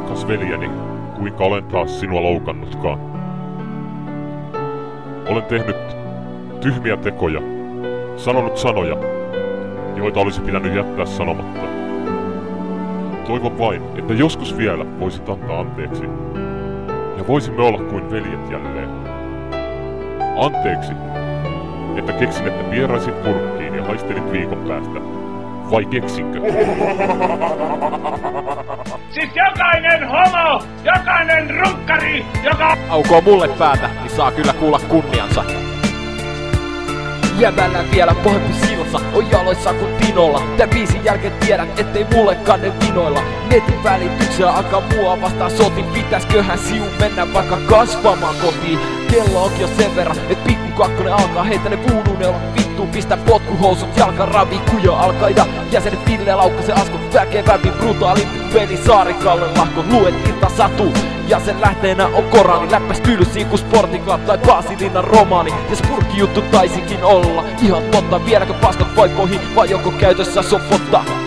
rakas veljeni, kuinka olen taas sinua loukannutkaan. Olen tehnyt tyhmiä tekoja, sanonut sanoja, joita olisi pitänyt jättää sanomatta. Toivon vain, että joskus vielä voisit antaa anteeksi, ja voisimme olla kuin veljet jälleen. Anteeksi, että keksin, että vieraisit purkkiin ja haistelit viikon päästä. Vai keksinkö? Siis jokainen homo, jokainen runkkari, joka aukoo mulle päätä, niin saa kyllä kuulla kunniansa. Jämällä vielä pahempi silsa, on jaloissa kuin Tinolla. Tän biisin jälkeen tiedät, ettei mullekaan ne vinoilla. Netin välityksellä alkaa mua vastaan sotin. Pitäisköhän siun mennä vaikka kasvamaan kotiin. Kello onkin jo sen verran, et pikku kakkonen alkaa. Heitä ne voodoo-neulot vittuun, pistä potkuhousut jalka, ravi kuja alkaa. Ja jäsenet Ville Laukkasen askut, väkevämpi brutaalimpi peli. Saarikalle lahko, luet ilta satuu. Ja sen lähteenä on Korani, läppäs tylsiin kuin Sporting Club tai Paasilinnan romaani. Ja spurkkijuttu taisikin olla ihan totta, vieläkö paskat vaippoihin vai joko käytössä sopotta?